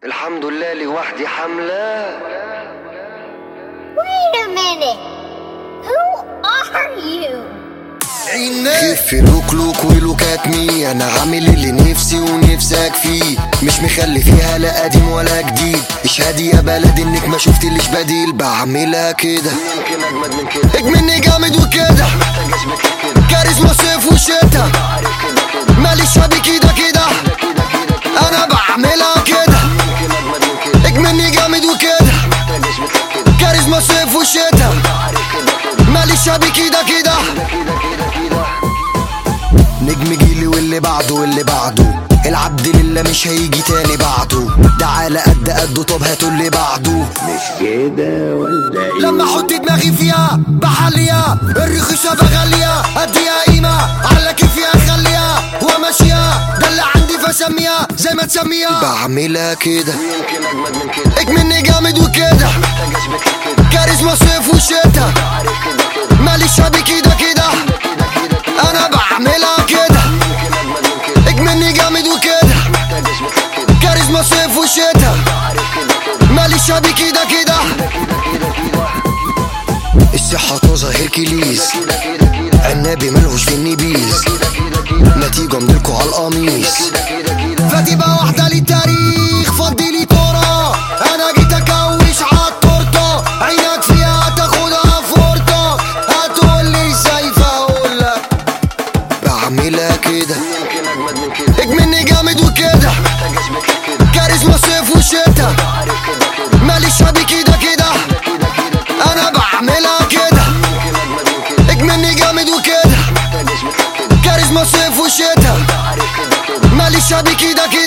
الحمد لله لوحدي حملة. Wait a minute. Who are you? كيف لوك لوك ولوكات مي، انا عامل اللي نفسي ونفسك فيه، مش مخلي فيها لا قديم ولا جديد. اشهدي يا بلد انك ما شفتليش بديل، بعملها كده يمكن اجمد من كده، اجمني جامد وكده، محتاج اثبت كده. كاريزما صيف وشتا، ماليش شبي كده كده، انا بعملها كده يمكن اجمد من كده، اجمني جامد وكده، محتاج اثبت كده. كاريزما صيف وشتا، ماليش شبي كده كده. نجم جيلي واللي بعده واللي بعده، العبد لله مش هيجي تاني بعده، ده على قد قده. طب هاتوا اللي بعده، مش كده ولا ايه؟ لما احط دماغي فيها بحليها، الرخيصة بغليها، اديها قيمة على كيفي اخليها وماشيها، ده اللي عندي فسميها زي ما تسميها، بعملها كده يمكن اجمد من كده، اجمني جامد وكده، محتاج اثبت كده. كاريزما صيف وشتا، ماليش شبي كده كده، انا بعملها كده يمكن اجمد من كده، اجمني جامد وكده، محتاج اثبت كده. كاريزما صيف وشتا، ماليش شبي كده كده. الصحة طازة هيركليز، عنابي ملهوش في النبيز، نتيجة مدلكوا على القميص، فتبقى واحدة للتاريخ. فضي لي كورة انا جيت اكوش عالتورتة، عينك فيها تاخدها فورتة، هتقولي ازاي فاقولك بعملها كده يمكن اجمد من كده، اجمني جامد وكده، محتاج اثبت كده. كاريزما صيف وشتا، ماليش شبي كده كده، انا بعملها كده يمكن اجمد من كده، اجمني جامد وكده، محتاج اثبت كده. كاريزما صيف وشتا، ماليش شبي كده كده.